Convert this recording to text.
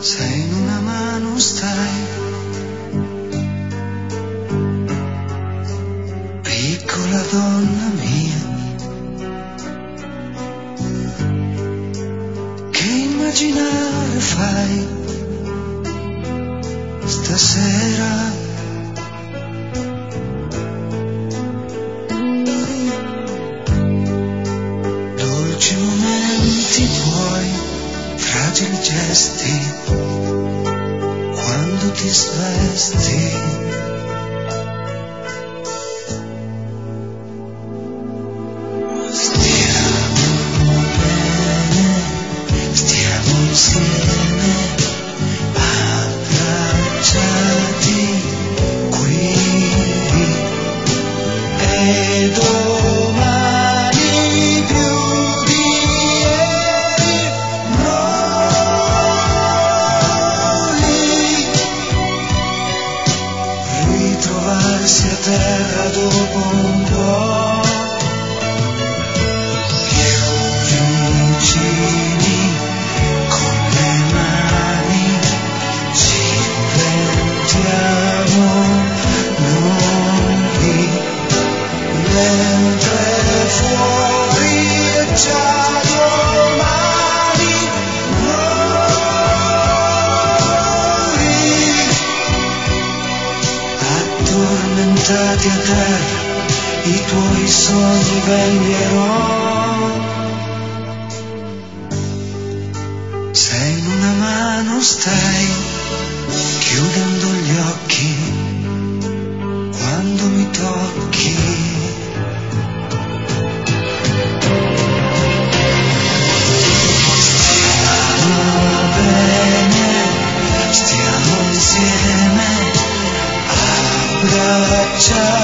Se in una mano stai, piccola donna mia, che immaginare fai stasera? Dolci momenti tuoi, fragili gesti, quando ti svesti. Stiamo bene, stiamo insieme, abbracciati qui, e domani più di ieri noi ritrovarsi a terra dopo un po', più vicini con le mani ci inventiamo noi, mentre fuori è già domani noi, addormentati a terra, i tuoi sogni veglierò. Se in una mano stai, chiudendo gli occhi, quando mi tocchi. Stiamo bene, stiamo insieme, abbracciati